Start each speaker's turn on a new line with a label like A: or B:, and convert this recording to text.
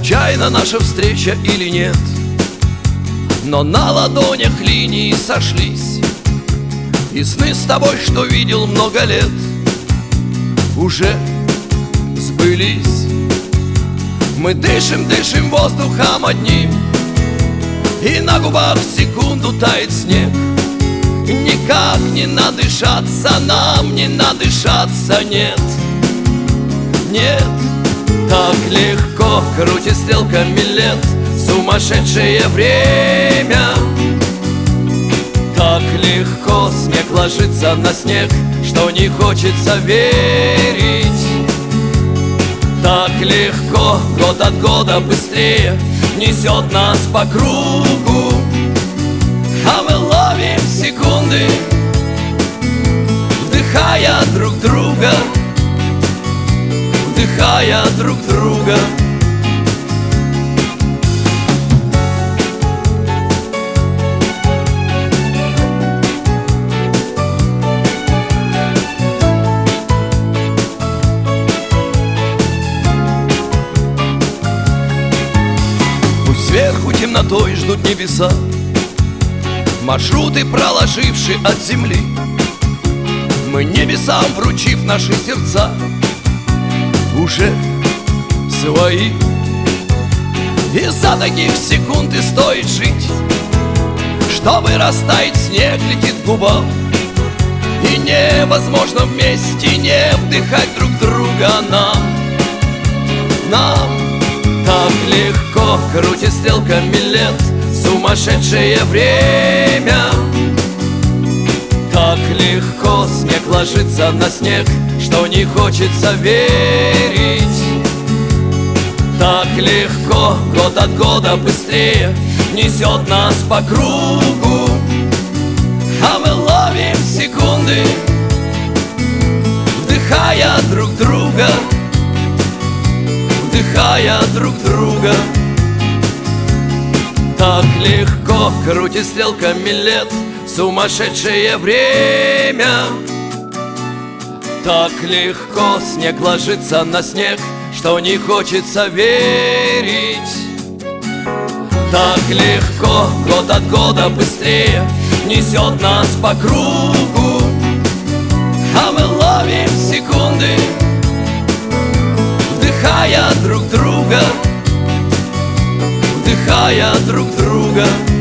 A: случайна наша встреча или нет, но на ладонях линии сошлись, и сны с тобой, что видел много лет, уже сбылись. Мы дышим, дышим воздухом одним, и на губах секунду тает снег. Никак не надышаться нам, не надышаться, нет, нет. Так легко крутит стрелками лет сумасшедшее время. Так легко снег ложится на снег, что не хочется верить. Так легко год от года быстрее несет нас по кругу, а мы ловим секунды, вдыхая друг друга, вдыхая друг друга. Сверху темнотой ждут небеса, маршруты проложившие от земли. Мы небесам, вручив наши сердца, уже свои. Из-за таких секунд и стоит жить, чтобы растаять снег летит к губам, и невозможно вместе не вдыхать друг друга нам. Так легко крутит стрелками лет сумасшедшее время. Так легко снег ложится на снег, что не хочется верить. Так легко год от года быстрее несет нас по кругу, а мы ловим секунды, вдыхая друг друга, вдыхая друг друга. Так легко крутит стрелками лет сумасшедшее время. Так легко снег ложится на снег, что не хочется верить. Так легко год от года быстрее несет нас по кругу, а мы ловим секунды, вдыхая друг друга, вдыхая друг друга.